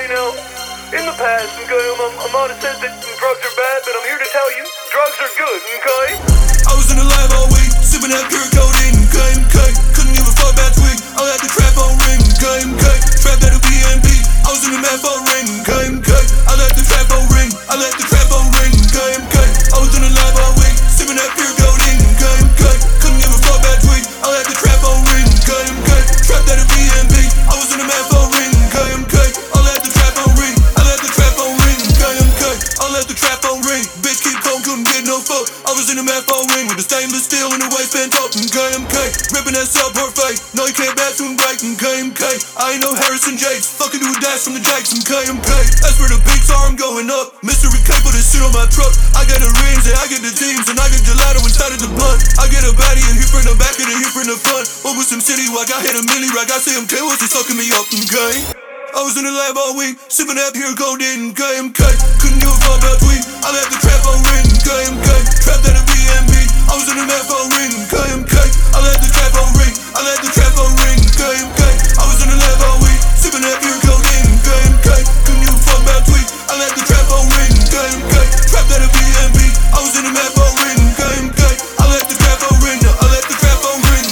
now, in the past, okay, I might have said that drugs are bad, but I'm here to tell you, drugs are good, okay? I was in the lab all week, sipping that pure codeine, okay. Couldn't give a fuck about tweak, I had the trap on ring, okay. Trapped at a BNB, I was in the math on ring, okay. I let the trap on ring, I let the trap on ring, okay. I was in the lab all week, sipping that pure codeine, okay. Couldn't give a fuck about tweak, I had the trap on ring, okay. Trapped at a BNB, I was in the math on ring, okay. I let the trap on ring, I let the trap on ring, okay. I let the trap on ring, bitch keep calm, couldn't get no fuck. I was in the math on ring with the stainless steel in the waistband top, okay. Ripping that cell perfect, no you can't bathroom break, okay. I ain't no Harrison Jakes, fucking do a dash from the Jakes, okay. That's where the beats are, I'm going up. Mystery K put this shit on my truck. I got the rings and I get the teams and I get gelato inside of the blunt. I get a baddie and he from the back and he from the front. Over some city walk, I hit a milli rack. I see him kill us, he sucking me up, okay. I was in the lab all week, sipping that pure codeine, okay. Couldn't give a fuck about tweet, I let the trap on ring, okay. Trapped at a BNB, I was in the math on ring, okay. I let the trap on ring, I let the trap on ring, okay. I was in the lab all week, sipping that pure codeine, okay. Couldn't give a fuck about tweet, I let the trap on ring, okay. Trapped at a BNB, I was in the math on ring, okay. I let the trap on ring, I let the trap on ring,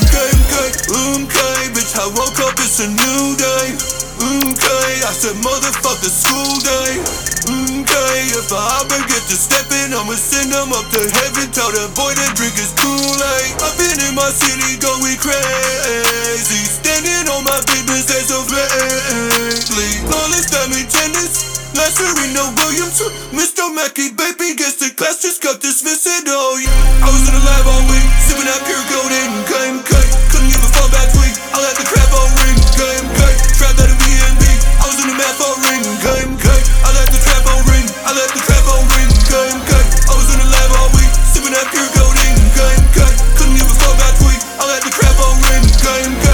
okay. Bitch, I woke up, it's a new day. Okay, I said motherfuck the school day. Okay, if I ever get to steppin', I'ma send them up to heaven. Tell that boy that drink is too late. I've been in my city going crazy, standing on my business as of lately. Flawless diamond tennis, last Serena Williams, Mr. Mackey, baby, guess the class just got dismissed. Oh yeah, I was in the lab all week, sipping that pure codeine, okay. Couldn't give a fuck about tweet, I let the trap on ring, okay. Trapped at a BNB, I was in the math on ring, okay. I let the trap on ring, I let the trap on ring, okay. I was in the lab all week, sipping that pure codeine, okay. Couldn't give a fuck about tweet, I let the trap on ring, okay.